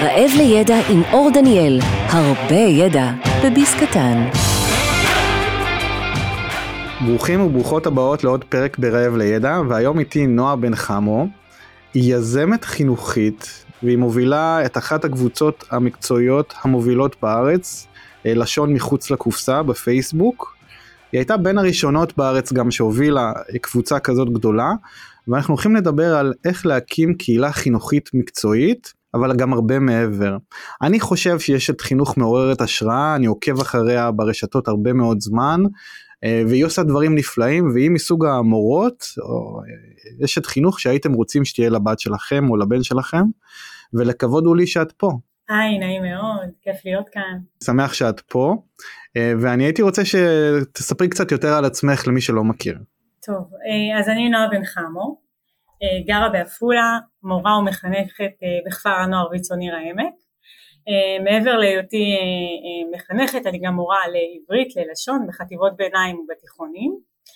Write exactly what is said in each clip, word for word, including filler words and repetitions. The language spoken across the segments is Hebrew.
רעב לידע עם אור דניאל, הרבה ידע בביס קטן. ברוכים וברוכות הבאות לעוד פרק ברעב לידע, והיום איתי נועה בן חמו. היא יזמת חינוכית והיא מובילה את אחת הקבוצות המקצועיות המובילות בארץ, לשון מחוץ לקופסה בפייסבוק. היא הייתה בין הראשונות בארץ גם שהובילה קבוצה כזאת גדולה, ואנחנו הולכים לדבר על איך להקים קהילה חינוכית מקצועית, אבל גם הרבה מעבר. אני חושב שיש את חינוך מעוררת השראה, אני עוקב אחריה ברשתות הרבה מאוד זמן, והיא עושה דברים נפלאים, והיא מסוג המורות, או יש את חינוך שהייתם רוצים שתהיה לבת שלכם או לבן שלכם, ולכבוד הוא לי שאת פה. היי, נעים מאוד, כיף להיות כאן. שמח שאת פה, ואני הייתי רוצה שתספרי קצת יותר על עצמך למי שלא מכיר. טוב, אז אני נועה בן חמו, גרה בעפולה, מורה ומחנכת בכפר הנוער ויצ"ו ניר העמק. מעבר להיותי מחנכת, אני גם מורה לעברית, ללשון, בחטיבות ביניים ובתיכונים.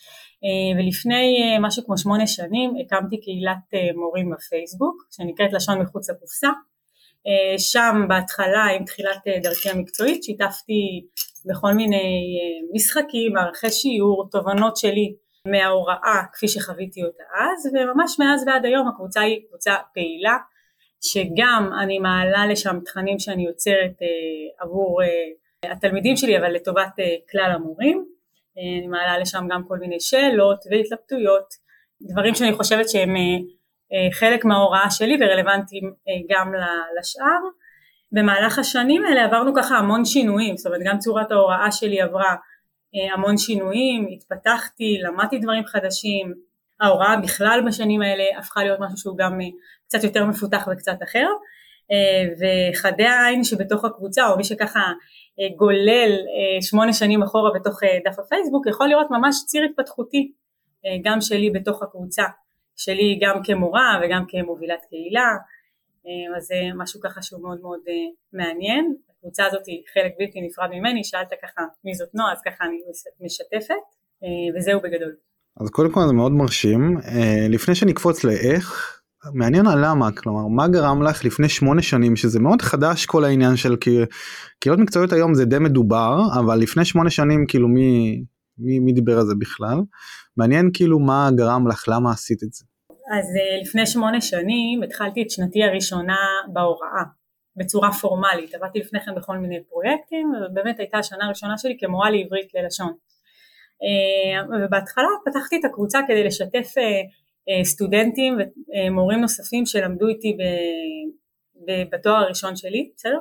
ולפני משהו כמו שמונה שנים הקמתי קהילת מורים בפייסבוק, שנקראת לשון מחוץ לקופסה. שם בהתחלה, עם תחילת דרכי המקצועית, שיתפתי בכל מיני משחקים, מערכי שיעור, תובנות שלי מההוראה כפי שחוויתי אותה אז, וממש מאז ועד היום הקבוצה היא קבוצה פעילה, שגם אני מעלה לשם תכנים שאני יוצרת אה, עבור אה, התלמידים שלי, אבל לטובת אה, כלל המורים. אה, אני מעלה לשם גם כל מיני שאלות והתלבטויות, דברים שאני חושבת שהם אה, אה, חלק מההוראה שלי ורלוונטיים אה, גם לשאר. במהלך השנים האלה עברנו ככה המון שינויים, זאת אומרת גם צורת ההוראה שלי עברה אה, המון שינויים, התפתחתי, למדתי דברים חדשים, ההוראה בכלל בשנים האלה הפכה להיות משהו שהוא גם קצת יותר מפותח וקצת אחר, וחדי העין שבתוך הקבוצה, או מי שככה גולל שמונה שנים אחורה בתוך דף הפייסבוק, יכול לראות ממש ציר התפתחותי, גם שלי בתוך הקבוצה, שלי גם כמורה וגם כמובילת קהילה, אז זה משהו ככה שהוא מאוד מאוד מעניין. הקבוצה הזאת היא חלק בלתי נפרד ממני, שאלת ככה מי זאת נועה, אז ככה אני משתפת, וזהו בגדול. אז קודם כל זה מאוד מרשים. לפני שנקפוץ לאיך, מעניין על למה, כלומר, מה גרם לך לפני שמונה שנים, שזה מאוד חדש כל העניין של קהילות מקצועיות היום זה די מדובר, אבל לפני שמונה שנים כאילו מי, מי, מי דיבר על זה בכלל? מעניין כאילו מה גרם לך, למה עשית את זה? אז לפני שמונה שנים התחלתי את שנתי הראשונה בהוראה, בצורה פורמלית, עבדתי לפני כן בכל מיני פרויקטים, ובאמת הייתה השנה הראשונה שלי כמורה לעברית ללשון. ובהתחלה פתחתי את הקבוצה כדי לשתף סטודנטים ומורים נוספים שלמדו איתי בתואר הראשון שלי, בסדר?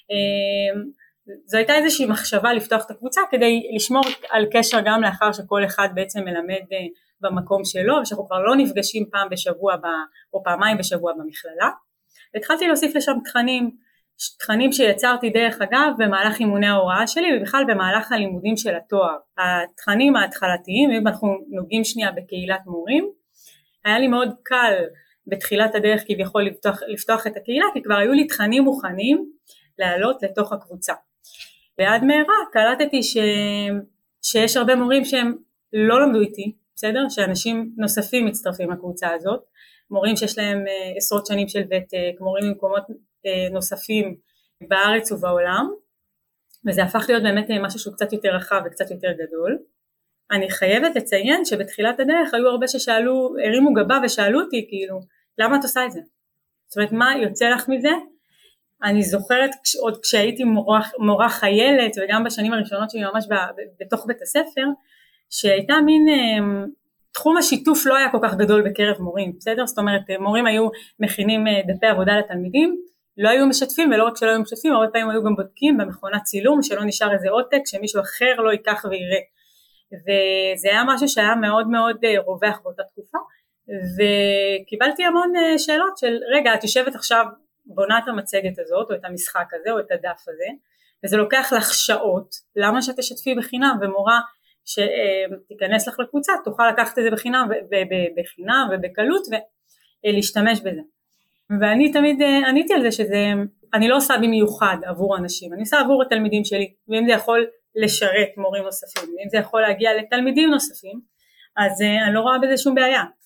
זו הייתה איזושהי מחשבה לפתוח את הקבוצה כדי לשמור על קשר גם לאחר שכל אחד בעצם מלמד במקום שלו, ושאנחנו כבר לא נפגשים פעם בשבוע או פעמיים בשבוע במכללה. והתחלתי להוסיף לשם תכנים, תכנים שיצרתי דרך אגב במהלך אימוני ההוראה שלי ובכלל במהלך הלימודים של התואר. התכנים ההתחלתיים, אם אנחנו נוגעים שנייה בקהילת מורים, היה לי מאוד קל בתחילת הדרך כביכול לפתוח, לפתוח את הקהילה, כי כבר היו לי תכנים מוכנים לעלות לתוך הקבוצה. ועד מהרה קלטתי ש... שיש הרבה מורים שהם לא למדו איתי, בסדר? שאנשים נוספים מצטרפים לקבוצה הזאת, מורים שיש להם עשרות שנים של ותק, מורים ממקומות נוספים בארץ ובעולם, וזה הפך להיות באמת משהו שהוא קצת יותר רחב וקצת יותר גדול. אני חייבת לציין שבתחילת הדרך היו הרבה ששאלו, הרימו גבה ושאלו אותי כאילו, למה את עושה את זה? זאת אומרת, מה יוצא לך מזה? אני זוכרת עוד כשהייתי מורה, מורה חיילת, וגם בשנים הראשונות שלי ממש בתוך בית הספר, שהייתה מין, תחום השיתוף לא היה כל כך גדול בקרב מורים, בסדר? זאת אומרת, מורים היו מכינים דפי עבודה לתלמידים, לא היו משתפים, ולא רק שלא היו משתפים, הרבה פעמים היו גם בודקים במכונת צילום, שלא נשאר איזה עותק, שמישהו אחר לא ייקח ויראה. וזה היה משהו שהיה מאוד מאוד רווח באותה תקופה, וקיבלתי המון שאלות של, רגע, את יושבת עכשיו, בונה את המצגת הזאת, או את המשחק הזה, או את הדף הזה, וזה לוקח לך שעות, למה שתשתפי בחינם, ומורה שתיכנס לך לקבוצה, תוכל לקחת את זה בחינם, בחינם ובקלות, ולהשתמש בזה. ואני תמיד עניתי על זה שזה, אני לא עושה במיוחד עבור אנשים, אני עושה עבור התלמידים שלי, ואם זה יכול לשרת מורים נוספים, ואם זה יכול להגיע לתלמידים נוספים, אז אני לא רואה בזה שום בעיה.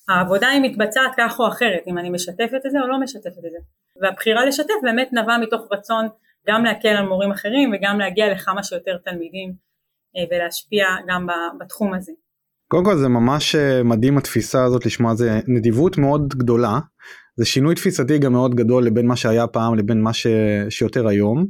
העבודה היא מתבצעת כך או אחרת, אם אני משתפת את זה או לא משתפת את זה. והבחירה לשתף באמת נבע מתוך רצון גם להקל על מורים אחרים וגם להגיע לכמה שיותר תלמידים ולהשפיע גם בתחום הזה. קודם כל זה ממש מדהים התפיסה הזאת לשמוע, זה נדיבות מאוד גדולה, זה שינוי תפיסתי גם מאוד גדול לבין מה שהיה פעם לבין מה ש... שיותר היום,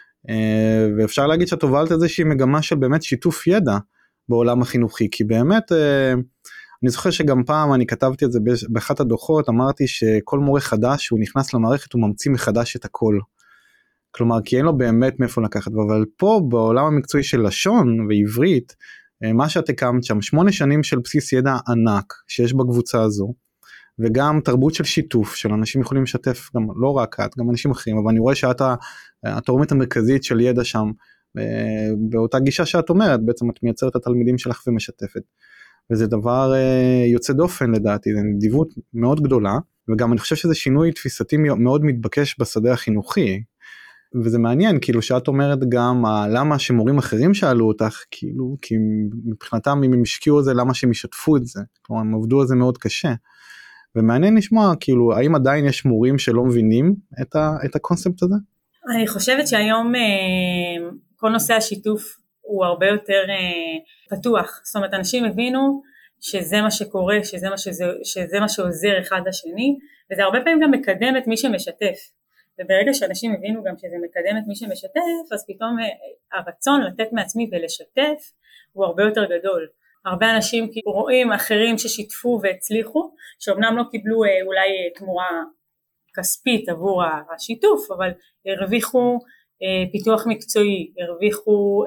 ואפשר להגיד שאת הובלת איזושהי מגמה של באמת שיתוף ידע בעולם החינוכי, כי באמת אני זוכר שגם פעם אני כתבתי את זה באחת הדוחות, אמרתי שכל מורה חדש שהוא נכנס למערכת הוא ממציא מחדש את הכל, כלומר כי אין לו באמת מאיפה לקחת, אבל פה בעולם המקצועי של לשון ועברית, מה שאת הקמת שם, שמונה שנים של בסיס ידע ענק שיש בקבוצה הזו, וגם תרבות של שיתוף, של אנשים יכולים לשתף, גם לא רק את, גם אנשים אחרים, אבל אני רואה שאת התורמת המרכזית של ידע שם, באותה גישה שאת אומרת, בעצם את מייצרת את התלמידים שלך ומשתפת, וזה דבר יוצא דופן לדעתי, זה נדיבות מאוד גדולה, וגם אני חושב שזה שינוי תפיסתי מאוד מתבקש בשדה החינוכי, וזה מעניין, כאילו שאת אומרת גם, למה שמורים אחרים שאלו אותך, כאילו, כי מבחינתם אם הם השקיעו את זה, למה שהם ישתפו את זה, כלומר, הם עבדו על זה מאוד קשה, ומעניין לשמוע, כאילו, האם עדיין יש מורים שלא מבינים את, ה, את הקונספט הזה? אני חושבת שהיום כל נושא השיתוף הוא הרבה יותר פתוח, זאת אומרת, אנשים הבינו שזה מה שקורה, שזה מה, שזה, שזה מה שעוזר אחד לשני, וזה הרבה פעמים גם מקדם את מי שמשתף, וברגע שאנשים הבינו גם שזה מקדם את מי שמשתף, אז פתאום הרצון לתת מעצמי ולשתף הוא הרבה יותר גדול. הרבה אנשים רואים אחרים ששיתפו והצליחו, שאומנם לא קיבלו אולי תמורה כספית עבור השיתוף, אבל הרוויחו פיתוח מקצועי, הרוויחו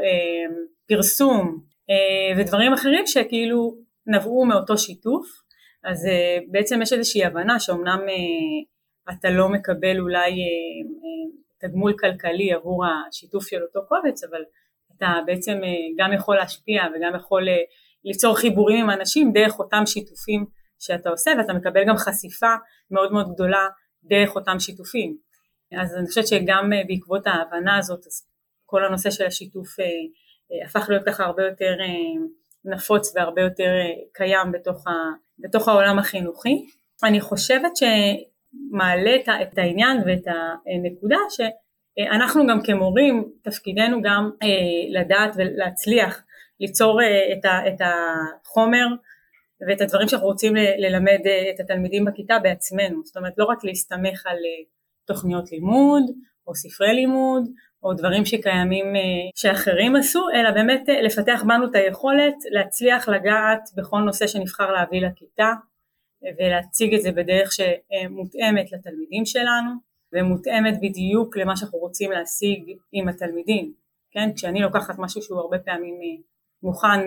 פרסום ודברים אחרים שכאילו נבעו מאותו שיתוף. אז בעצם יש איזושהי הבנה שאומנם אתה לא מקבל אולי תגמול כלכלי עבור השיתוף של אותו קובץ, אבל אתה בעצם גם יכול להשפיע וגם יכול ליצור חיבורים עם אנשים דרך אותם שיתופים שאתה עושה, ואתה מקבל גם חשיפה מאוד מאוד גדולה דרך אותם שיתופים. אז אני חושבת שגם בעקבות ההבנה הזאת, אז כל הנושא של השיתוף הפך להיות ככה הרבה יותר נפוץ והרבה יותר קיים בתוך, ה, בתוך העולם החינוכי. אני חושבת שמעלה את העניין ואת הנקודה שאנחנו גם כמורים, תפקידנו גם לדעת ולהצליח ליצור את, ה, את החומר ואת הדברים שאנחנו רוצים ללמד את התלמידים בכיתה בעצמנו, זאת אומרת לא רק להסתמך על תוכניות לימוד או ספרי לימוד או דברים שקיימים שאחרים עשו, אלא באמת לפתח בנו את היכולת להצליח לגעת בכל נושא שנבחר להביא לכיתה ולהציג את זה בדרך שמותאמת לתלמידים שלנו ומותאמת בדיוק למה שאנחנו רוצים להשיג עם התלמידים, כן? כשאני לוקחת משהו שהוא הרבה פעמים מוכן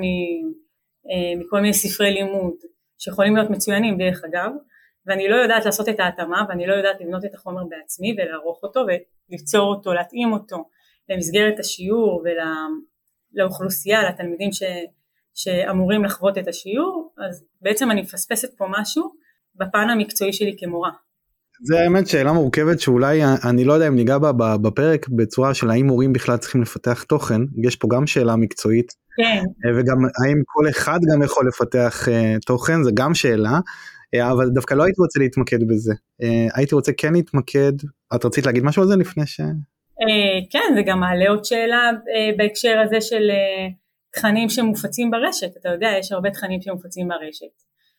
מכל מיני ספרי לימוד שיכולים להיות מצוינים דרך אגב, ואני לא יודעת לעשות את ההתאמה ואני לא יודעת לבנות את החומר בעצמי ולערוך אותו וליצור אותו, להתאים אותו למסגרת השיעור ולאוכלוסייה, לתלמידים ש, שאמורים לחוות את השיעור, אז בעצם אני מפספסת פה משהו בפן המקצועי שלי כמורה. זה האמת שאלה מורכבת שאולי אני לא יודע אם ניגע בה בפרק בצורה של האם מורים בכלל צריכים לפתח תוכן, יש פה גם שאלה מקצועית, כן. וגם האם כל אחד גם יכול לפתח תוכן, זה גם שאלה, אבל דווקא לא הייתי רוצה להתמקד בזה, הייתי רוצה כן להתמקד, את רצית להגיד משהו על זה לפני ש... כן, זה גם מעלה עוד שאלה בהקשר הזה של תכנים שמופצים ברשת, אתה יודע, יש הרבה תכנים שמופצים ברשת,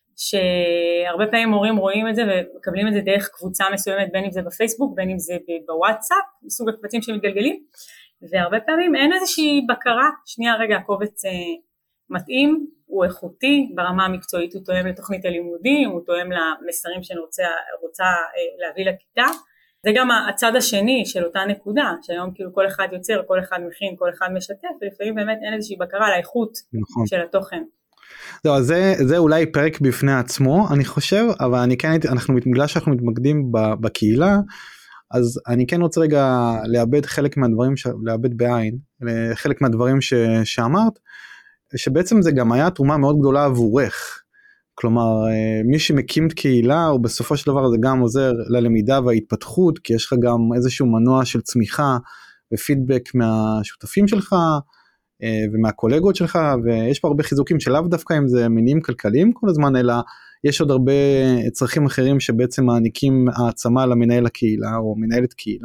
שהרבה פעמים מורים רואים את זה ומקבלים את זה דרך קבוצה מסוימת, בין אם זה בפייסבוק, בין אם זה בוואטסאפ, מסוג הקבצים שמתגלגלים, והרבה פעמים אין איזושהי בקרה, שנייה רגע, הקובץ מתאים, הוא איכותי, ברמה המקצועית הוא תואם לתוכנית הלימודים, הוא תואם למסרים שאני רוצה, רוצה להביא לכיתה, זה גם הצד השני של אותה נקודה, שהיום כאילו כל אחד יוצר, כל אחד מכין, כל אחד משתף, ולפעמים באמת אין איזושהי בקרה על האיכות נכון. של התוכן. לא, זה, זה אולי פרק בפני עצמו, אני חושב, אבל אני כן, אנחנו, בגלל שאנחנו מתמקדים בקהילה, אז אני כן רוצה רגע לאבד חלק מהדברים, לאבד בעין, חלק מהדברים ש, שאמרת, שבעצם זה גם היה תרומה מאוד גדולה עבורך, כלומר, מי שמקים את קהילה, הוא בסופו של דבר זה גם עוזר ללמידה וההתפתחות, כי יש לך גם איזשהו מנוע של צמיחה ופידבק מהשותפים שלך, ומהקולגות שלך, ויש פה הרבה חיזוקים שלאו דווקא אם זה מניעים כלכליים כל הזמן, אלא יש עוד הרבה צרכים אחרים שבעצם מעניקים העצמה למנהל הקהילה או מנהלת קהילה,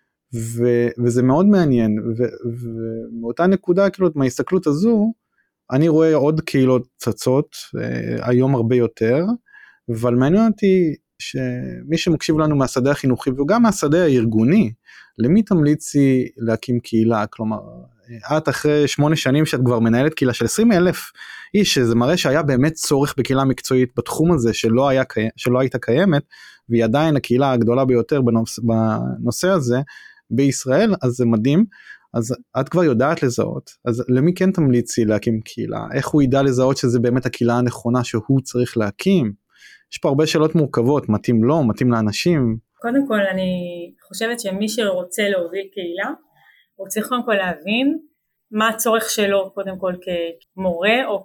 ו, וזה מאוד מעניין, ו, ומאותה נקודה, כאילו, מההסתכלות הזו, אני רואה עוד קהילות צצות, היום הרבה יותר, אבל מעניין אותי שמי שמקשיב לנו מהשדה החינוכי, וגם מהשדה הארגוני, למי תמליצי להקים קהילה? כלומר, את אחרי שמונה שנים שאת כבר מנהלת קהילה של עשרים אלף איש, שזה מראה שהיה באמת צורך בקהילה מקצועית בתחום הזה, שלא, היה, שלא הייתה קיימת, והיא עדיין הקהילה הגדולה ביותר בנושא, בנושא הזה בישראל, אז זה מדהים. אז את כבר יודעת לזהות, אז למי כן תמליצי להקים קהילה? איך הוא ידע לזהות שזה באמת הקהילה הנכונה שהוא צריך להקים? יש פה הרבה שאלות מורכבות, מתאים לו, מתאים לאנשים. קודם כל אני חושבת שמי שרוצה להוביל קהילה, הוא צריך קודם כל להבין מה הצורך שלו, קודם כל כמורה או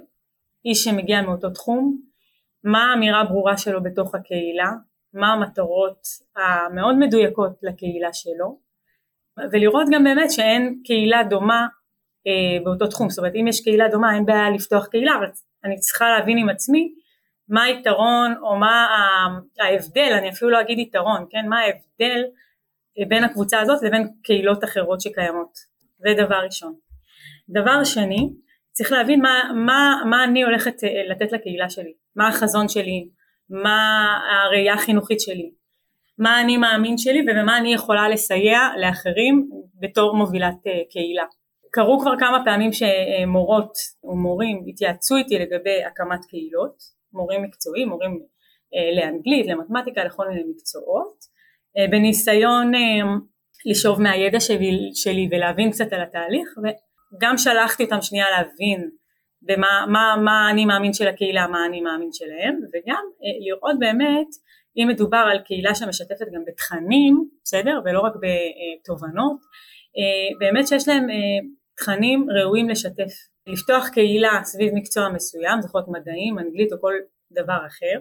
כאיש שמגיע מאותו תחום, מה האמירה הברורה שלו בתוך הקהילה, מה המטרות המאוד מדויקות לקהילה שלו, ולראות גם באמת שאין קהילה דומה אה, באותו תחום. זאת אומרת, אם יש קהילה דומה, אין בעיה לפתוח קהילה, אבל אני צריכה להבין עם עצמי מה היתרון או מה ההבדל, אני אפילו לא אגיד יתרון, כן? מה ההבדל בין הקבוצה הזאת לבין קהילות אחרות שקיימות. זה דבר ראשון. דבר שני, צריך להבין מה, מה, מה אני הולכת לתת לקהילה שלי, מה החזון שלי, מה הראייה החינוכית שלי, מה אני מאמין שלי ובמה אני יכולה לסייע לאחרים בתור מובילת קהילה. קרו כבר כמה פעמים שמורות ומורים התייעצו איתי לגבי הקמת קהילות, מורים מקצועיים, מורים לאנגלית, למתמטיקה, לכל מיני מקצועות, בניסיון לשאוב מהידע שלי, שלי ולהבין קצת על התהליך, וגם שלחתי אותם שנייה להבין במה מה, מה אני מאמין של הקהילה, מה אני מאמין שלהם, וגם לראות באמת אם מדובר על קהילה שמשתפת גם בתכנים, בסדר? ולא רק בתובנות, באמת שיש להם תכנים ראויים לשתף. לפתוח קהילה סביב מקצוע מסוים, זה יכול להיות מדעים, אנגלית או כל דבר אחר,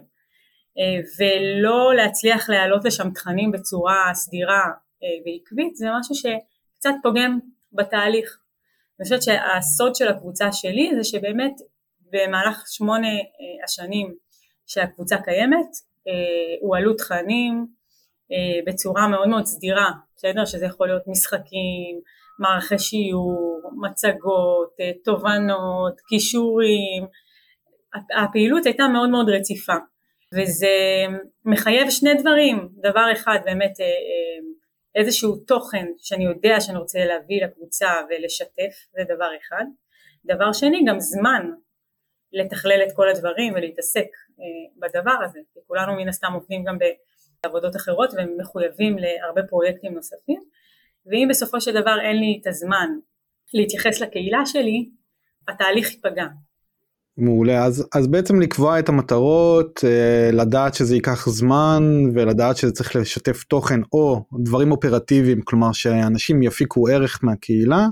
ולא להצליח להעלות לשם תכנים בצורה סדירה ועקבית, זה משהו שקצת פוגם בתהליך. אני חושבת שהסוד של הקבוצה שלי זה שבאמת במהלך שמונה השנים שהקבוצה קיימת, הועלו תכנים בצורה מאוד מאוד סדירה, בסדר? שזה יכול להיות משחקים, מערכי שיעור, מצגות, תובנות, קישורים. הפעילות הייתה מאוד מאוד רציפה, וזה מחייב שני דברים. דבר אחד, באמת איזשהו תוכן שאני יודע שאני רוצה להביא לקבוצה ולשתף, זה דבר אחד. דבר שני, גם זמן לתכלל את כל הדברים ולהתעסק בדבר הזה, כי כולנו מן הסתם עובדים גם בעבודות אחרות ומחויבים להרבה פרויקטים נוספים, ואם בסופו של דבר אין לי את הזמן להתייחס לקהילה שלי, התהליך ייפגע. מעולה, אז, אז בעצם לקבוע את המטרות, לדעת שזה ייקח זמן, ולדעת שזה צריך לשתף תוכן או דברים אופרטיביים, כלומר שאנשים יפיקו ערך מהקהילה,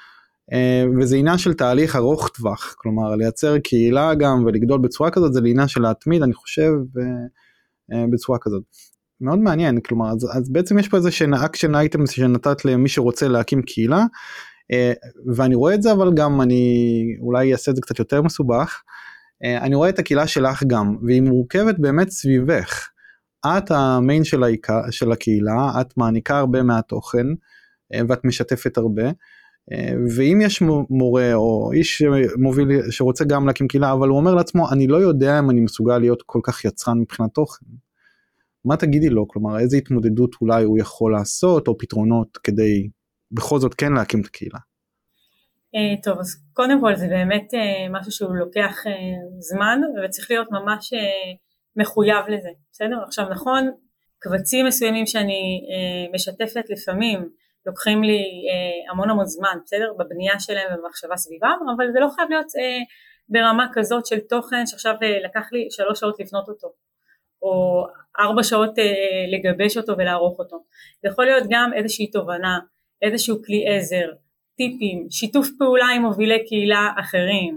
וזה עניין של תהליך ארוך טווח, כלומר לייצר קהילה גם ולגדול בצורה כזאת, זה לעניין של להתמיד, אני חושב, בצורה כזאת. מאוד מעניין, כלומר, אז, אז בעצם יש פה איזה אקשן אייטם שנתת למי שרוצה להקים קהילה, ואני רואה את זה, אבל גם אני אולי אעשה את זה קצת יותר מסובך, אני רואה את הקהילה שלך גם, והיא מורכבת באמת סביבך, את המיין של, העיקר, של הקהילה, את מעניקה הרבה מהתוכן, ואת משתפת הרבה, ואם יש מורה או איש מוביל שרוצה גם להקים קהילה, אבל הוא אומר לעצמו, אני לא יודע אם אני מסוגל להיות כל כך יצרן מבחינת תוכן, מה תגידי לו? כלומר, איזה התמודדות אולי הוא יכול לעשות, או פתרונות כדי בכל זאת כן להקים את הקהילה? טוב, אז קודם כל זה באמת משהו שהוא לוקח זמן, וצריך להיות ממש מחויב לזה, בסדר? עכשיו נכון, קבצים מסוימים שאני משתפת לפעמים, לוקחים לי המון המון זמן, בסדר? בבנייה שלהם ובמחשבה סביבם, אבל זה לא חייב להיות ברמה כזאת של תוכן, שעכשיו לקח לי שלוש שעות לבנות אותו, או ארבע שעות לגבש אותו ולערוך אותו. זה יכול להיות גם איזושהי תובנה, איזשהו כלי עזר, טיפים, שיתוף פעולה עם מובילי קהילה אחרים,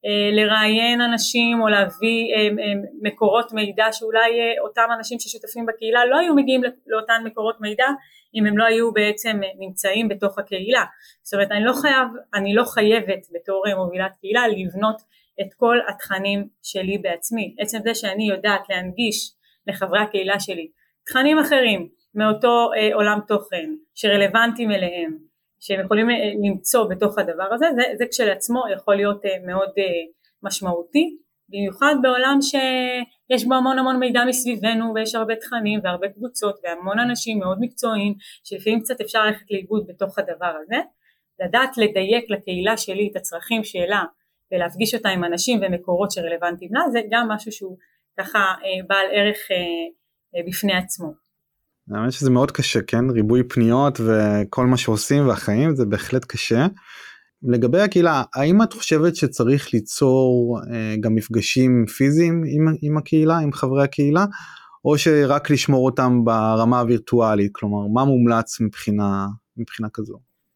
לראיין אנשים או להביא מקורות מידע שאולי אותם אנשים ששותפים בקהילה לא היו מגיעים לאותן מקורות מידע אם הם לא היו בעצם נמצאים בתוך הקהילה. זאת אומרת אני לא חייב, אני לא חייבת בתור מובילת קהילה לבנות את כל התכנים שלי בעצמי. עצם זה שאני יודעת להנגיש לחברי הקהילה שלי תכנים אחרים מאותו עולם תוכן שרלוונטיים אליהם, שהם יכולים למצוא בתוך הדבר הזה, זה, זה כשלעצמו יכול להיות מאוד משמעותי, במיוחד בעולם שיש בו המון המון מידע מסביבנו ויש הרבה תכנים והרבה קבוצות והמון אנשים מאוד מקצועיים שלפעמים קצת אפשר ללכת לאיבוד בתוך הדבר הזה. לדעת לדייק לקהילה שלי את הצרכים שלה ולהפגיש אותה עם אנשים ומקורות שרלוונטיים לה, זה גם משהו שהוא ככה בעל ערך בפני עצמו. אני חושב שזה מאוד קשה, כן? ריבוי פניות וכל מה שעושים והחיים, זה בהחלט קשה. לגבי הקהילה, האם את חושבת שצריך ליצור אה, גם מפגשים פיזיים עם, עם הקהילה, עם חברי הקהילה, או שרק לשמור אותם ברמה הווירטואלית? כלומר, מה מומלץ מבחינה, מבחינה כזו?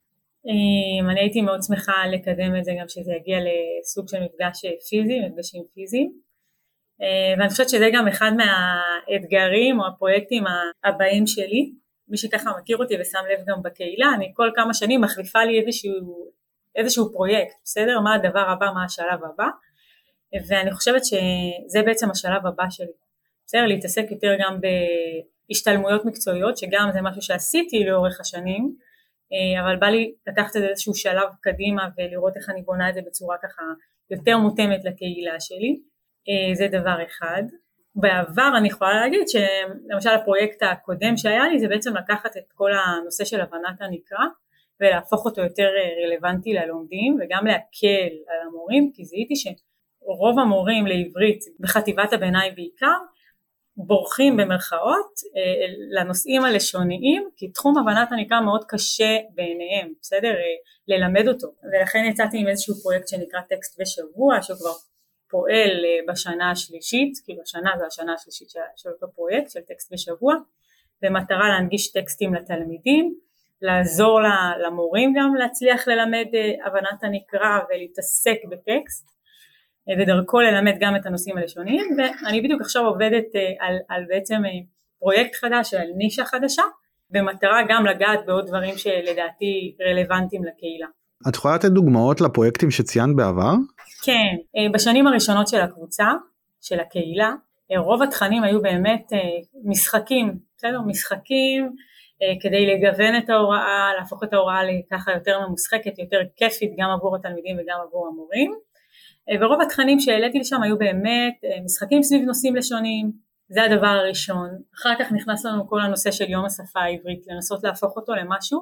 אני הייתי מאוד שמחה לקדם את זה גם שזה יגיע לסוג של מפגש פיזי, מפגשים פיזיים. ואני חושבת שזה גם אחד מהאתגרים או הפרויקטים הבאים שלי. מי שככה מכיר אותי ושם לב גם בקהילה, אני כל כמה שנים מחליפה לי איזשהו, איזשהו פרויקט, בסדר? מה הדבר הבא, מה השלב הבא, ואני חושבת שזה בעצם השלב הבא שלי, בסדר? להתעסק יותר גם בהשתלמויות מקצועיות, שגם זה משהו שעשיתי לאורך השנים, אבל בא לי לקחת את איזשהו שלב קדימה ולראות איך אני בונה את זה בצורה ככה יותר מותאמת לקהילה שלי. זה דבר אחד. בעבר אני יכולה להגיד שלמשל הפרויקט הקודם שהיה לי זה בעצם לקחת את כל הנושא של הבנת הנקרא ולהפוך אותו יותר רלוונטי ללומדים וגם להקל על המורים, כי זיהיתי שרוב המורים לעברית בחטיבת הביניים בעיקר בורחים במרכאות לנושאים הלשוניים, כי תחום הבנת הנקרא מאוד קשה בעיניהם, בסדר? ללמד אותו, ולכן יצאתי עם איזשהו פרויקט שנקרא טקסט בשבוע, שהוא כבר פועל בשנה השלישית, כאילו השנה זה השנה השלישית של, של אותו פרויקט של טקסט בשבוע, במטרה להנגיש טקסטים לתלמידים, לעזור למורים גם להצליח ללמד הבנת הנקרא ולהתעסק בטקסט, ודרכו ללמד גם את הנושאים הלשוניים. ואני בדיוק עכשיו עובדת על, על בעצם פרויקט חדש, על נישה חדשה, במטרה גם לגעת בעוד דברים שלדעתי רלוונטיים לקהילה. את יכולה לתת דוגמאות לפרויקטים שציינת בעבר? כן, בשנים הראשונות של הקבוצה, של הקהילה, רוב התכנים היו באמת משחקים, בסדר? משחקים כדי לגוון את ההוראה, להפוך את ההוראה לככה יותר ממושחקת, יותר כיפית גם עבור התלמידים וגם עבור המורים. ורוב התכנים שהעליתי לשם היו באמת משחקים סביב נושאים לשוניים, זה הדבר הראשון. אחר כך נכנס לנו כל הנושא של יום השפה העברית, לנסות להפוך אותו למשהו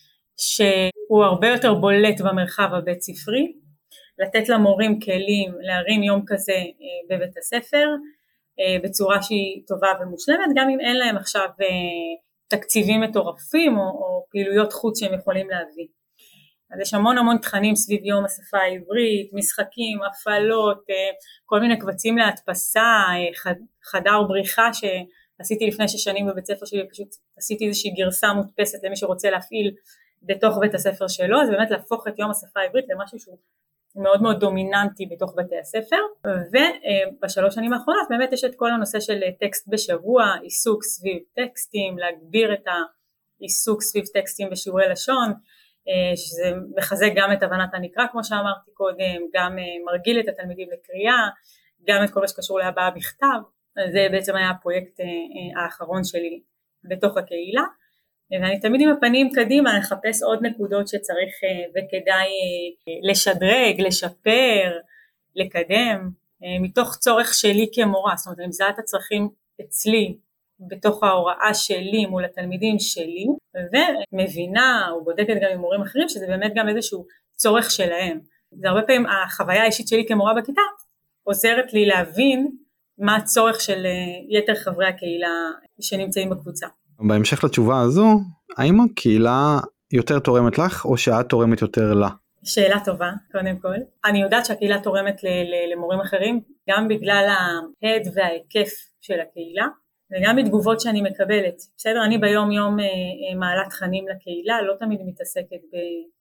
שהוא הרבה יותר בולט במרחב הבית ספרי, לתת למורים כלים להרים יום כזה בבית הספר, בצורה שהיא טובה ומושלמת, גם אם אין להם עכשיו תקציבים מטורפים או, או פעילויות חוץ שהם יכולים להביא. אז יש המון המון תכנים סביב יום השפה העברית, משחקים, הפעלות, כל מיני קבצים להדפסה, חדר בריחה שעשיתי לפני שש שנים בבית ספר שלי, פשוט עשיתי איזושהי גרסה מודפסת למי שרוצה להפעיל בתוך בית הספר שלו, אז באמת להפוך את יום השפה העברית למשהו שהוא מאוד מאוד דומיננטי בתוך בתי הספר. ובשלוש שנים האחרונות באמת יש את כל הנושא של טקסט בשבוע, עיסוק סביב טקסטים, להגביר את העיסוק סביב טקסטים בשיעורי לשון, שזה מחזק גם את הבנת הנקרא כמו שאמרתי קודם, גם מרגיל את התלמידים לקריאה, גם את כל מה שקשור להבעה בכתב. זה בעצם היה הפרויקט האחרון שלי בתוך הקהילה, ואני תמיד עם הפנים קדימה לחפש עוד נקודות שצריך וכדאי לשדרג, לשפר, לקדם, מתוך צורך שלי כמורה. זאת אומרת, אני מזהה את הצרכים אצלי בתוך ההוראה שלי מול התלמידים שלי, ומבינה או בודקת גם עם מורים אחרים שזה באמת גם איזשהו צורך שלהם. זה הרבה פעמים החוויה האישית שלי כמורה בכיתה עוזרת לי להבין מה הצורך של יתר חברי הקהילה שנמצאים בקבוצה. בהמשך לתשובה הזו, האם הקהילה יותר תורמת לך או שאת תורמת יותר לה? שאלה טובה, קודם כל. אני יודעת שהקהילה תורמת למורים אחרים, גם בגלל ההד וההיקף של הקהילה, וגם בתגובות שאני מקבלת. בסדר, אני ביום יום מעלה תכנים לקהילה, לא תמיד מתעסקת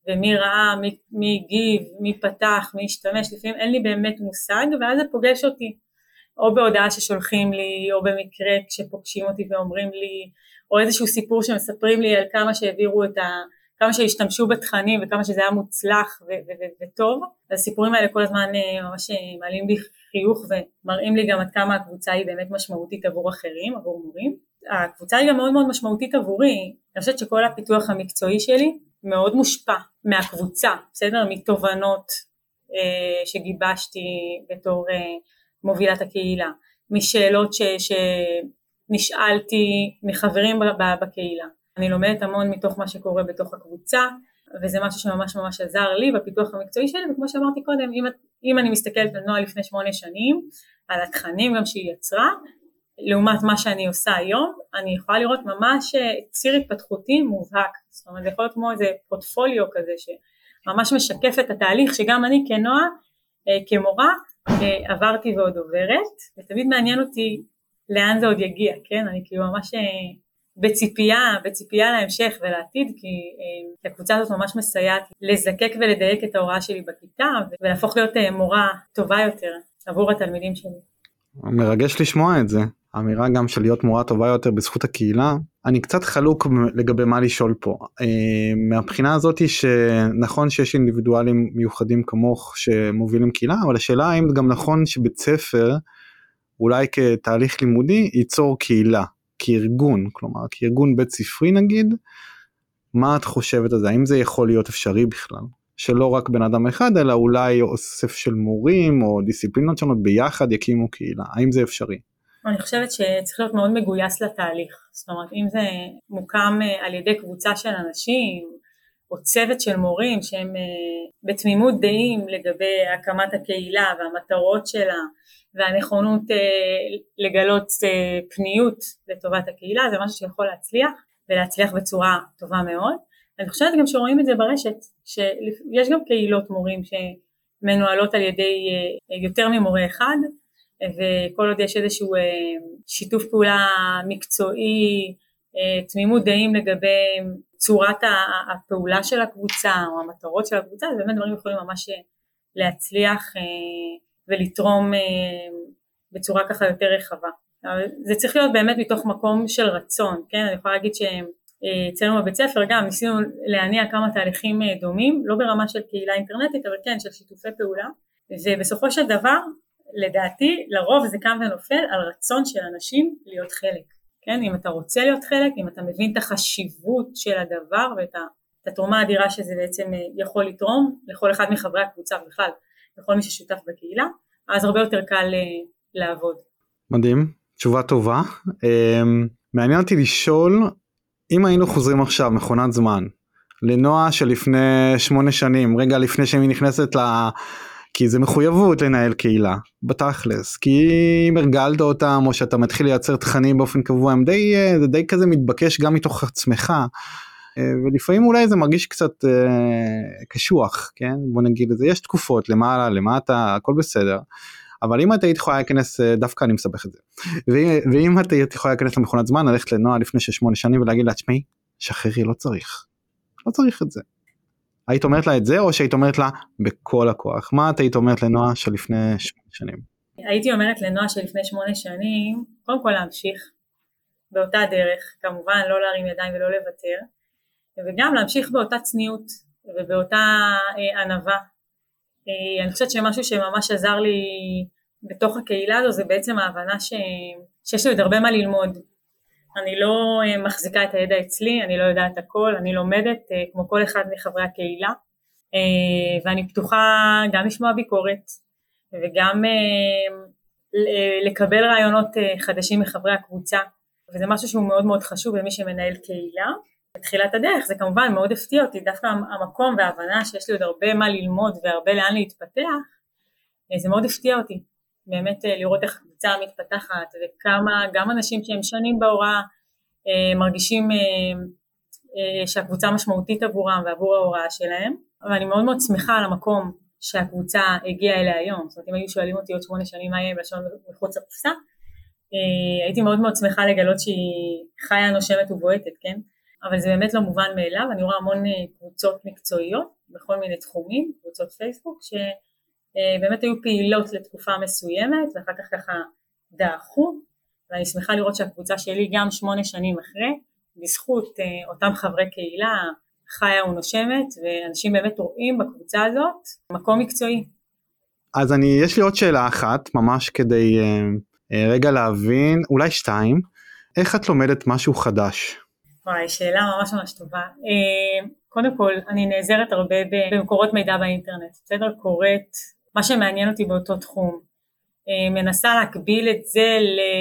ומי ראה, מי, מי הגיב, מי פתח, מי השתמש, לפעמים אין לי באמת מושג, ואז זה פוגש אותי, או בהודעה ששולחים לי, או במקרה כשפוגשים אותי ואומרים לי, או איזשהו סיפור שמספרים לי על כמה שהעבירו את ה... כמה שהשתמשו בתכנים וכמה שזה היה מוצלח ו- ו- ו- וטוב. אז הסיפורים האלה כל הזמן ממש מעלים לי חיוך ומראים לי גם עד כמה הקבוצה היא באמת משמעותית עבור אחרים, עבור מורים. הקבוצה היא גם מאוד מאוד משמעותית עבורי. אני חושבת שכל הפיתוח המקצועי שלי מאוד מושפע מהקבוצה, בסדר? מתובנות אה, שגיבשתי בתור אה, מובילת הקהילה, משאלות ש- שנשאלתי מחברים בקהילה. אני לומדת המון מתוך מה שקורה בתוך הקבוצה, וזה משהו שממש ממש עזר לי בפיתוח המקצועי שלי, וכמו שאמרתי קודם, אם, אם אני מסתכלת על נועה לפני שמונה שנים, על התכנים גם שהיא יצרה, לעומת מה שאני עושה היום, אני יכולה לראות ממש ציר התפתחותי מובהק, זאת אומרת, זה יכול להיות כמו איזה פורטפוליו כזה, שממש משקף את התהליך שגם אני כנועה, כמורה, עברתי ועוד עוברת, ותמיד מעניין אותי לאן זה עוד יגיע, כן? אני כאילו ממש... בציפייה, בציפייה להמשך ולעתיד, כי אה, הקבוצה הזאת ממש מסייעת לזקק ולדייק את ההוראה שלי בכיתה, ולהפוך להיות אה, מורה טובה יותר עבור התלמידים שלי. מרגש לשמוע את זה, האמירה גם של להיות מורה טובה יותר בזכות הקהילה. אני קצת חלוק לגבי מה לשאול פה, אה, מהבחינה הזאת שנכון שיש אינדיבידואלים מיוחדים כמוך שמובילים קהילה, אבל השאלה האם גם נכון שבית ספר, אולי כתהליך לימודי, ייצור קהילה. כארגון, כלומר, כארגון בית ספרי נגיד, מה את חושבת על זה? האם זה יכול להיות אפשרי בכלל? שלא רק בן אדם אחד, אלא אולי אוסף של מורים או דיסציפלינות שונות ביחד יקימו קהילה. האם זה אפשרי? אני חושבת שצריך להיות מאוד מגויס לתהליך. זאת אומרת, אם זה מוקם על ידי קבוצה של אנשים, או צוות של מורים שהם בתמימות דעים לגבי הקמת הקהילה והמטרות שלה, והנכונות לגלות פניות לטובת הקהילה, זה משהו שיכול להצליח, ולהצליח בצורה טובה מאוד. אני חושבת גם שרואים את זה ברשת, שיש גם קהילות מורים שמנוהלות על ידי יותר ממורה אחד, וכל עוד יש איזשהו שיתוף פעולה מקצועי, תמימות דעים לגבי צורת הפעולה של הקבוצה, או המטרות של הקבוצה, אז באמת דברים יכולים ממש להצליח ולתרום בצורה ככה יותר רחבה. זה צריך להיות באמת מתוך מקום של רצון, כן? אני יכולה להגיד שאצלנו בבית ספר גם ניסינו להניע כמה תהליכים דומים, לא ברמה של קהילה אינטרנטית, אבל כן של שיתופי פעולה, ובסופו של דבר, לדעתי, לרוב זה קם ונופל על רצון של אנשים להיות חלק, כן? אם אתה רוצה להיות חלק, אם אתה מבין את החשיבות של הדבר ואת התרומה האדירה שזה בעצם יכול לתרום לכל אחד מחברי הקבוצה בכלל, לכל מי ששותף בקהילה, אז הרבה יותר קל לעבוד. מדהים, תשובה טובה. מעניין אותי לשאול, אם היינו חוזרים עכשיו מכונת זמן, לנועה שלפני שמונה שנים, רגע לפני שהיא נכנסת ל... כי זה מחויבות לנהל קהילה, בתכלס, כי אם הרגלת אותם, או שאתה מתחיל לייצר תכנים באופן קבוע, הם די, זה די כזה מתבקש גם מתוך עצמך, ולפעמים אולי זה מרגיש קצת אה, קשוח, כן? בוא נגיד את זה, יש תקופות למעלה, למטה, הכל בסדר, אבל אם את היית יכולה להיכנס, דווקא אני מסבך את זה, ואם את היית יכולה להיכנס למכונת זמן, ללכת לנועה לפני שש-שמונה שנים, ולהגיד לה, תשמעי, שחררי, לא צריך, לא צריך את זה. היית אומרת לה את זה, או שהיית אומרת לה בכל הכוח? מה את היית אומרת לנועה של לפני שמונה שנים? הייתי אומרת לנועה של לפני שמונה שנים, קודם כל להמשיך באותה דרך, כמובן לא להרים ידיים ולא לוותר, וגם להמשיך באותה צניעות ובאותה ענווה. אני חושבת שמשהו שממש עזר לי בתוך הקהילה הזו, זה בעצם ההבנה ש... שיש לי עוד הרבה מה ללמוד. אני לא מחזיקה את הידע אצלי, אני לא יודעת הכל, אני לומדת כמו כל אחד מחברי הקהילה, ואני פתוחה גם לשמוע ביקורת, וגם לקבל רעיונות חדשים מחברי הקבוצה, וזה משהו שהוא מאוד מאוד חשוב למי שמנהל קהילה. בתחילת הדרך זה כמובן מאוד הפתיע אותי, דווקא המקום וההבנה שיש לי עוד הרבה מה ללמוד והרבה לאן להתפתח, זה מאוד הפתיע אותי. באמת לראות איך הקבוצה מתפתחת, וכמה גם אנשים שהם שנים בהוראה מרגישים שהקבוצה משמעותית עבורם ועבור ההוראה שלהם, אבל אני מאוד מאוד שמחה על המקום שהקבוצה הגיעה אליה היום. זאת אומרת, אם היו שואלים אותי עוד שמונה שנים מה יהיה בלשון מחוץ לקופסה, הייתי מאוד מאוד שמחה לגלות שהיא חיה, נושמת ובועטת, כן? אבל זה באמת לא מובן מאליו. אני רואה המון קבוצות מקצועיות בכל מיני תחומים, קבוצות פייסבוק, שבאמת היו פעילות לתקופה מסוימת, ואחר כך ככה דעכו, ואני שמחה לראות שהקבוצה שלי גם שמונה שנים אחרי, בזכות אותם חברי קהילה, חיה ונושמת, ואנשים באמת רואים בקבוצה הזאת מקום מקצועי. אז אני, יש לי עוד שאלה אחת, ממש כדי uh, רגע להבין, אולי שתיים, איך את לומדת משהו חדש? וואי, שאלה ממש ממש טובה. Uh, קודם כל, אני נעזרת הרבה במקורות מידע באינטרנט, בסדר? קוראת מה שמעניין אותי באותו תחום, uh, מנסה להקביל את זה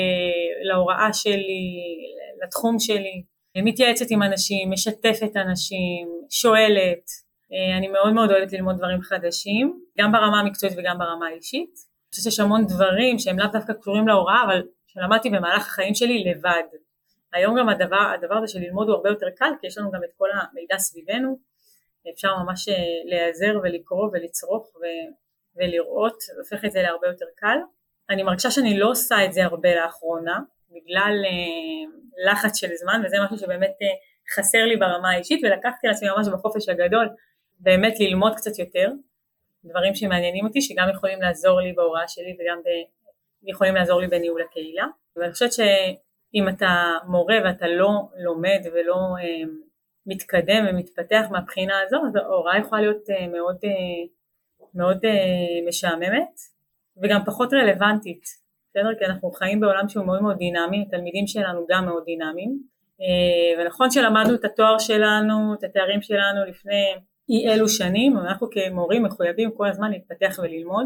להוראה שלי, לתחום שלי, מתייעצת עם אנשים, משתפת אנשים, שואלת. אני מאוד מאוד אוהבת ללמוד דברים חדשים, גם ברמה המקצועית וגם ברמה האישית. אני חושבת שיש המון דברים שהם לאו דווקא קשורים להוראה, אבל שלמדתי במהלך החיים שלי לבד. היום גם הדבר, הדבר הזה של ללמוד הוא הרבה יותר קל, כי יש לנו גם את כל המידע סביבנו, אפשר ממש להיעזר ולקרוא ולצרוך ו- ולראות, הופך את זה להרבה יותר קל. אני מרגישה שאני לא עושה את זה הרבה לאחרונה, בגלל uh, לחץ של זמן, וזה משהו שבאמת uh, חסר לי ברמה האישית, ולקחתי לעצמי ממש בחופש הגדול, באמת ללמוד קצת יותר, דברים שמעניינים אותי, שגם יכולים לעזור לי בהוראה שלי, וגם ב... יכולים לעזור לי בניהול הקהילה. ואני חושבת שאם אתה מורה, ואתה לא לומד, ולא uh, מתקדם ומתפתח מהבחינה הזו, אז ההוראה יכולה להיות uh, מאוד, uh, מאוד uh, משעממת, וגם פחות רלוונטית. בסדר? כי אנחנו חיים בעולם שהוא מאוד מאוד דינמי, התלמידים שלנו גם מאוד דינמיים, ונכון שלמדנו את התואר שלנו, את התארים שלנו לפני אי אלו שנים, אנחנו כמורים מחויבים כל הזמן להתפתח וללמוד,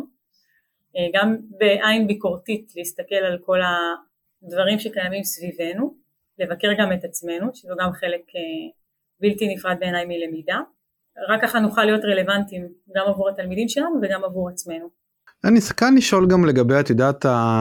גם בעין ביקורתית להסתכל על כל הדברים שקיימים סביבנו, לבקר גם את עצמנו, שזה גם חלק בלתי נפרד בעיניי מלמידה, רק ככה נוכל להיות רלוונטיים גם עבור התלמידים שלנו וגם עבור עצמנו. אני כאן לשאול גם לגבי, את יודעת,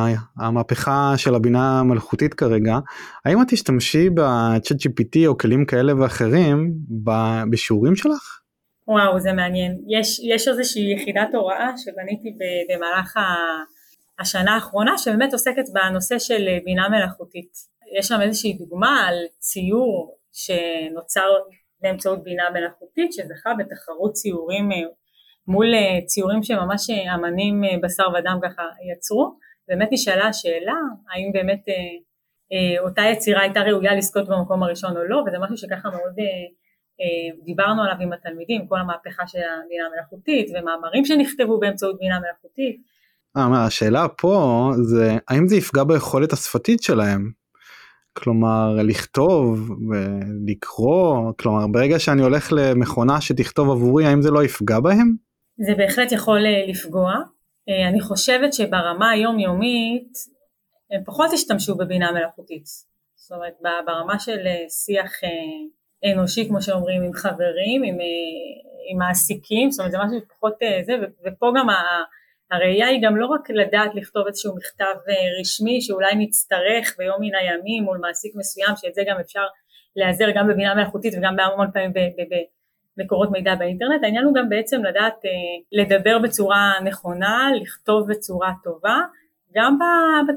המהפכה של הבינה המלאכותית כרגע, האם את תשתמשי ב-צ'אט ג'י פי טי או כלים כאלה ואחרים בשיעורים שלך? וואו, זה מעניין. יש, יש איזושהי יחידת הוראה שבניתי במהלך השנה האחרונה, שבאמת עוסקת בנושא של בינה מלאכותית. יש שם איזושהי דוגמה על ציור שנוצר באמצעות בינה מלאכותית, שזכה בתחרות ציורים מול ציורים שממש אמנים בשר ודם ככה יצרו. באמת נשאלה השאלה, האם באמת אותה יצירה הייתה ראויה לזכות במקום הראשון או לא, וזה משהו שככה מאוד דיברנו עליו עם התלמידים, כל המהפכה של הבינה המלאכותית, ומאמרים שנכתבו באמצעות בינה מלאכותית. השאלה פה זה, האם זה יפגע ביכולת השפתית שלהם? כלומר, לכתוב ולקרוא, כלומר, ברגע שאני הולך למכונה שתכתוב עבורי, האם זה לא יפגע בהם? זה בהחלט יכול לפגוע. אני חושבת שברמה היומיומית הם פחות השתמשו בבינה מלאכותית. זאת אומרת, ברמה של שיח אנושי, כמו שאומרים, עם חברים, עם, עם מעסיקים, זאת אומרת, זה משהו פחות זה, ופה גם הראייה היא גם לא רק לדעת לכתוב איזשהו מכתב רשמי, שאולי נצטרך ביום מן הימים מול מעסיק מסוים, שאת זה גם אפשר להיעזר גם בבינה מלאכותית וגם בהמון פעמים ב... ב, ב מקורות מידע באינטרנט. העניין הוא גם בעצם לדעת אה, לדבר בצורה נכונה, לכתוב בצורה טובה, גם ב, ב,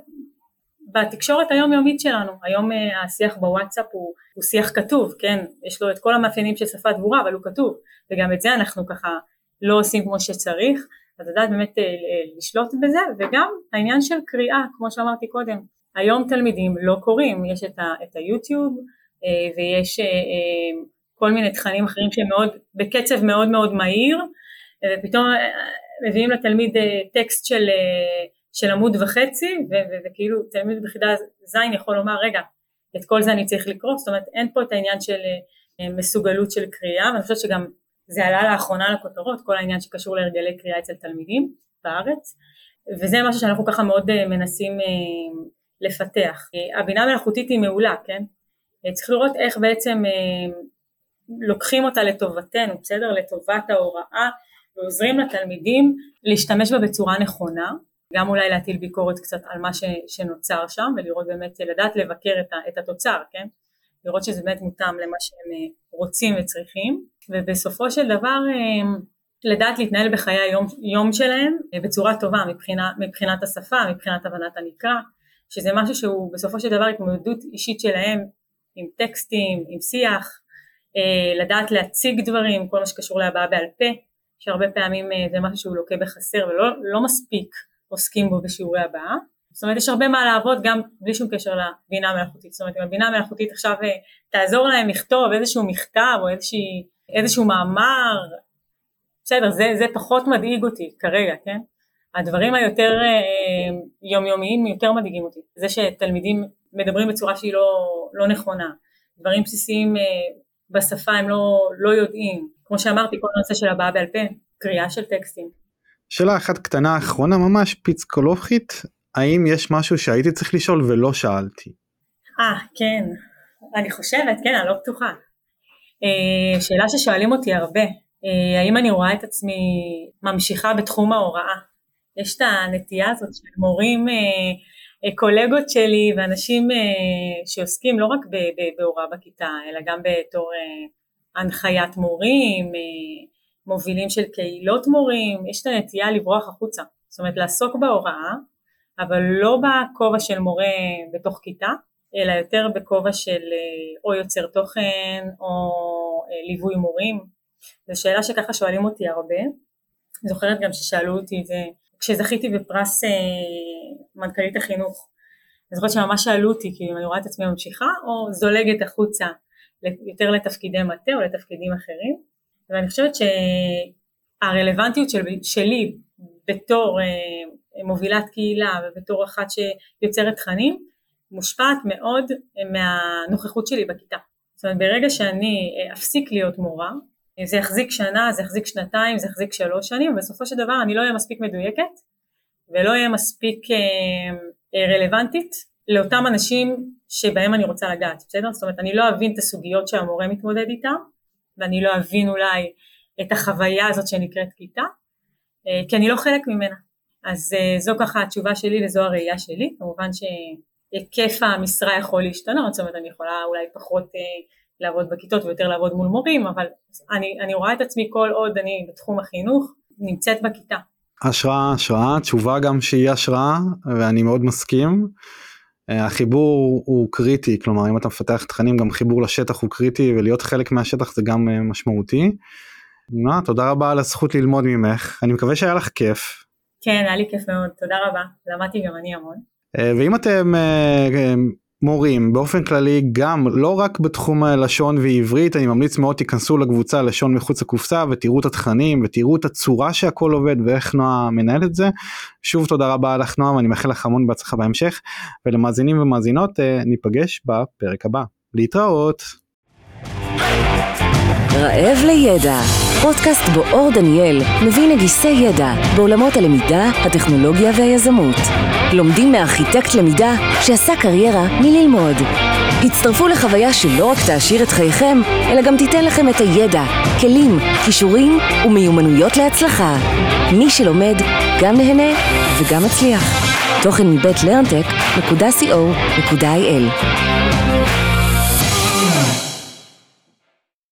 בתקשורת היומיומית שלנו. היום אה, השיח בוואטסאפ הוא, הוא שיח כתוב, כן? יש לו את כל המאפיינים של שפה דבורה, אבל הוא כתוב, וגם את זה אנחנו ככה לא עושים כמו שצריך, אז לדעת באמת אה, לשלוט בזה, וגם העניין של קריאה, כמו שאמרתי קודם, היום תלמידים לא קוראים, יש את, ה, את היוטיוב, אה, ויש... אה, אה, כל מיני תכנים אחרים שהם מאוד, בקצב מאוד מאוד מהיר, ופתאום מביאים לתלמיד טקסט של, של עמוד וחצי, וכאילו תלמיד בכיתה זין יכול לומר, רגע, את כל זה אני צריך לקרוא, זאת אומרת, אין פה את העניין של מסוגלות של קריאה, ואני חושבת שגם זה עלה לאחרונה לכותרות, כל העניין שקשור להרגלי קריאה אצל תלמידים בארץ, וזה משהו שאנחנו ככה מאוד מנסים לפתח. הבינה מלאכותית היא מעולה, כן? צריך לראות איך בעצם לוקחים אותה לטובתנו, בסדר? לטובת ההוראה, ועוזרים לתלמידים להשתמש בה בצורה נכונה, גם אולי להטיל ביקורת קצת על מה ש, שנוצר שם, ולראות באמת, לדעת לבקר את, ה, את התוצר, כן? לראות שזה באמת מותאם למה שהם רוצים וצריכים, ובסופו של דבר, לדעת להתנהל בחיי היום יום שלהם, בצורה טובה, מבחינה, מבחינת השפה, מבחינת הבנת הנקרא, שזה משהו שהוא בסופו של דבר התמודדות אישית שלהם, עם טקסטים, עם שיח, לדעת להציג דברים, כל מה שקשור להבעה בעל פה, שהרבה פעמים זה משהו שהוא לוקה בחסר ולא לא מספיק עוסקים בו בשיעורי הבעה. זאת אומרת, יש הרבה מה לעבוד גם בלי שום קשר לבינה המלאכותית. זאת אומרת, אם הבינה המלאכותית עכשיו תעזור להם לכתוב איזשהו מכתב או איזשהו, איזשהו מאמר, בסדר, זה, זה פחות מדאיג אותי כרגע, כן? הדברים היותר יומיומיים יותר מדאיגים אותי. זה שתלמידים מדברים בצורה שהיא לא, לא נכונה. דברים בסיסיים בשפה הם לא, לא יודעים. כמו שאמרתי, כל הנושא של הבעה בעל פה, קריאה של טקסטים. שאלה אחת קטנה אחרונה, ממש פיצקולוגית, האם יש משהו שהייתי צריך לשאול ולא שאלתי? אה, כן. אני חושבת, כן, אני לא בטוחה. שאלה ששואלים אותי הרבה, האם אני רואה את עצמי ממשיכה בתחום ההוראה? יש את הנטייה הזאת של מורים, קולגות שלי ואנשים שעוסקים לא רק בהוראה בכיתה, אלא גם בתור הנחיית מורים, מובילים של קהילות מורים, יש את הנטייה לברוח החוצה, זאת אומרת לעסוק בהוראה, אבל לא בכובע של מורה בתוך כיתה, אלא יותר בכובע של או יוצר תוכן או ליווי מורים. זו שאלה שככה שואלים אותי הרבה, זוכרת גם ששאלו אותי את זה, כשזכיתי בפרס אה, מנכ"לית החינוך, אני זוכרת שממש שאלו אותי, כי אם אני רואה את עצמי ממשיכה, או זולגת החוצה, יותר לתפקידי מטה או לתפקידים אחרים, ואני חושבת שהרלוונטיות של, שלי, בתור אה, מובילת קהילה, ובתור אחת שיוצרת תכנים, מושפעת מאוד מהנוכחות שלי בכיתה. זאת אומרת, ברגע שאני אפסיק להיות מורה, זה יחזיק שנה, זה יחזיק שנתיים, זה יחזיק שלוש שנים, ובסופו של דבר אני לא אהיה מספיק מדויקת, ולא אהיה מספיק אה, רלוונטית לאותם אנשים שבהם אני רוצה לגעת, בסדר? זאת אומרת, אני לא אבין את הסוגיות שהמורה מתמודד איתם, ואני לא אבין אולי את החוויה הזאת שנקראת כיתה, אה, כי אני לא חלק ממנה. אז אה, זו ככה התשובה שלי וזו הראייה שלי, כמובן שהיקף המשרה יכול להשתנות, זאת אומרת, אני יכולה אולי פחות אה, לעבוד בכיתות ויותר לעבוד מול מורים, אבל אני, אני רואה את עצמי כל עוד אני בתחום החינוך, נמצאת בכיתה. השראה, השראה, תשובה גם שהיא השראה, ואני מאוד מסכים. החיבור הוא קריטי, כלומר אם אתה מפתח תכנים, גם חיבור לשטח הוא קריטי, ולהיות חלק מהשטח זה גם משמעותי. נה, תודה רבה על הזכות ללמוד ממך, אני מקווה שהיה לך כיף. כן, היה לי כיף מאוד, תודה רבה, למדתי גם אני המון. ואם אתם מורים, באופן כללי גם, לא רק בתחום לשון ועברית, אני ממליץ מאוד תיכנסו לקבוצה לשון מחוץ לקופסה, ותראו את התכנים, ותראו את הצורה שהכל עובד, ואיך נועה מנהל את זה. שוב תודה רבה לך נועה, ואני מאחל לך המון בהצלחה בהמשך, ולמאזינים ומאזינות, ניפגש בפרק הבא. להתראות. רעב לידע, פודקאסט בו אור דניאל מביא נגיסי ידע בעולמות הלמידה, הטכנולוגיה והיזמות. לומדים מארכיטקט למידה שעשה קריירה מללמוד. הצטרפו לחוויה שלא רק תעשיר את חייכם, אלא גם תיתן לכם את הידע, כלים, כישורים ומיומנויות להצלחה. מי שלומד גם נהנה וגם מצליח. תוכן מבית לרנטק נקודה סי או נקודה איי אל